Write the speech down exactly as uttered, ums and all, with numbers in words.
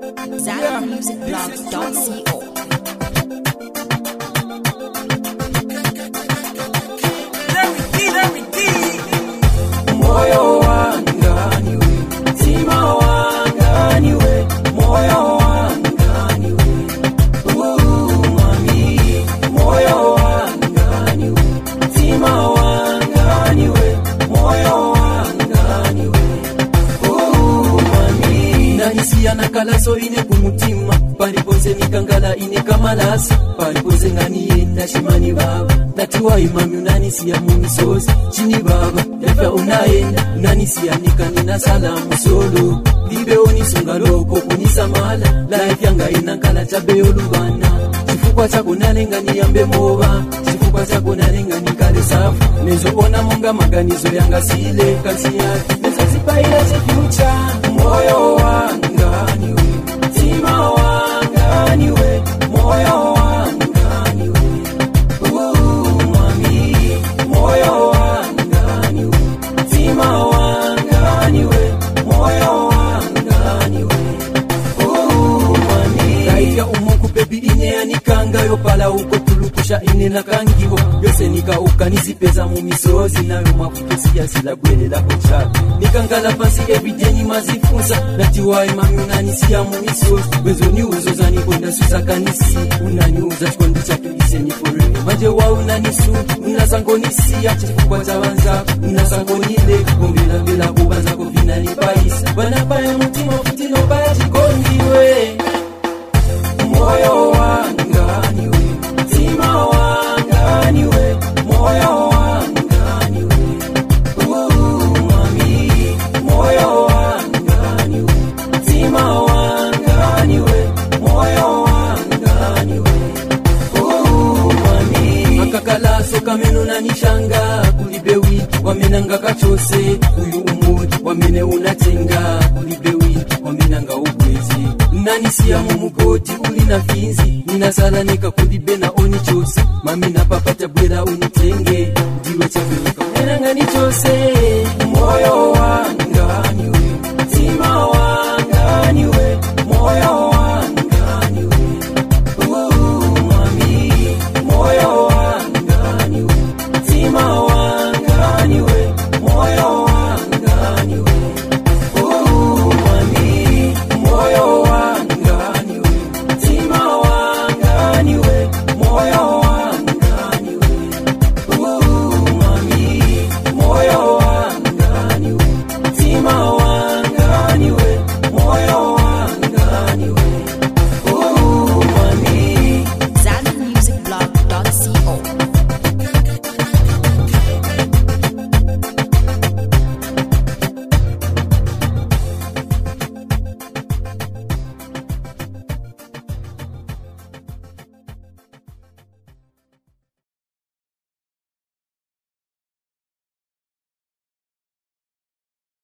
Zach Music Blog dot co. Moyo wanga niwe, tima wanga niwe, moyo wanga niwe, uh mami. Moyo wanga niwe, tima wanga niwe, moyo wanga niwe, uh mami. Nanisia nakalaso ine kumutima, palipoze nikangala ine kamalasi, palipoze ngani yenda shimani baba. Tatiwa imami unanisia mumisozi, chini baba. Efa unaenda, unanisia nika nina salamu solo. Libe onisunga loko kunisa mala, life yanga inankala chabe olubana. Chifukwa chako nalenga niyambe moba, chifukwa chako nalenga nikale safu. Nezo ona munga maganizo yanga sile kasi yaki, nezo zipaila che future. Moyo wanga niwe, tima wanga niwe, moyo wanga niwe, uh mami. Moyo wanga niwe, tima wanga niwe, moyo wanga niwe, uh mami. Laika umuku baby ine yanikanga yo pala uko tulukusha ine nakangiwa. Yose nika ukanizipeza mumisozi nayo mafukusi ya sila gwele la kochaka. Nikangala pansi everyday ni mazifunza, natiwa imami unanisia mumisozi. Wezo ni uzo zani konda suza kanisi, unaniuza chikondi chatu iseni forever. Manje wa unanisu, unazangonisi ya chifukwa za wanza, unazangonile kumbila bila kubanza kufina ni paisa. Wanapaya mutima futino baya chikondiwe. Moyo wanga niwe, tima wanga niwe, moyo wanga niwe, uh mami. Moyo wanga niwe, tima wanga niwe, moyo wanga niwe, uh mami. Akakalaso kameno nanishanga kulibewi, wamenanga kachose. Uyu umuri wamene unatenga kulibewi, wamenanga ubwezi. Nanisia mumugoti ulina finzi, ninasala nika kulibe na oni chose. Mami na papa tabwela unitenge, ndiwe chabenika wamenanga ni chose.